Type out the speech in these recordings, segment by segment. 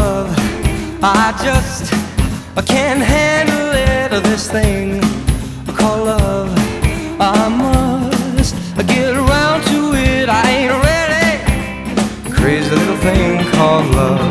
love. I just can't handle it, this thing called love. I must get around to it. I ain't ready. Crazy little thing called love.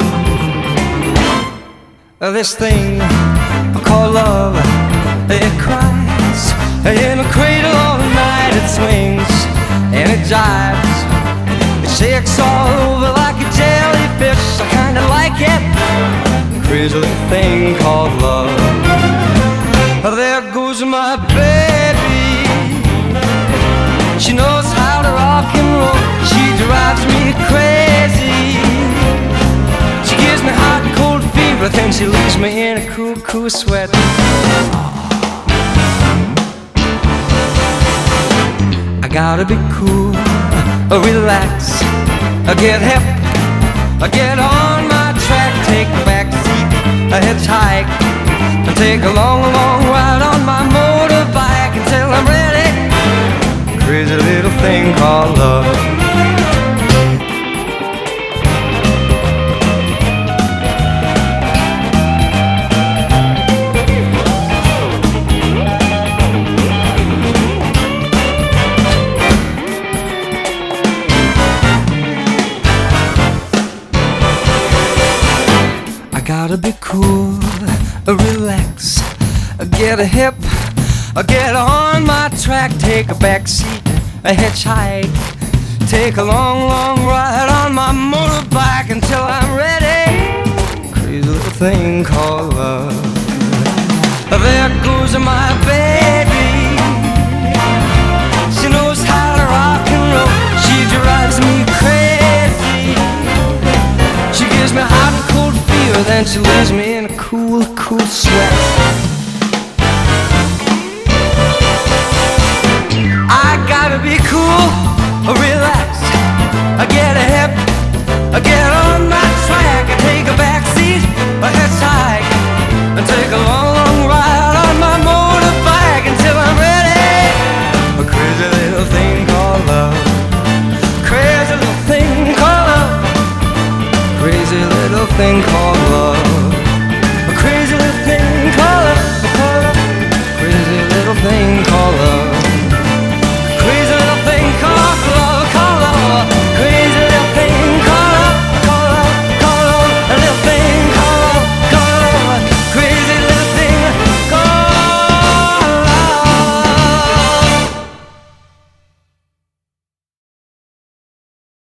This thing called love, it cries in a cradle all night. It swings and it jives, it shakes all over like a jellyfish. I kinda like it. Crazy little thing called love. There goes my baby. She knows how to rock and roll. She drives me crazy. She gives me hot and cold fever, then she leaves me in a cool, cool sweat. I gotta be cool, relax, get hip, get on my track, take a back seat, hitchhike, and take a long, long ride on my motorbike until I'm ready. Crazy little thing called love. I gotta be cool, relax, get a hip, get on my track, take a back seat, a hitchhike, take a long, long ride on my motorbike until I'm ready. Crazy little thing called love. There goes my baby. She knows how to rock and roll. She drives me crazy. She gives me hot and cold fever, then she leaves me in a cool, cool sweat. I gotta be cool, relax, get a hip, get on my track, take a back seat, a hitchhike, and take a long, long ride on my motorbike until I'm ready. A crazy little thing called love. Crazy little thing called love. Crazy little thing called love.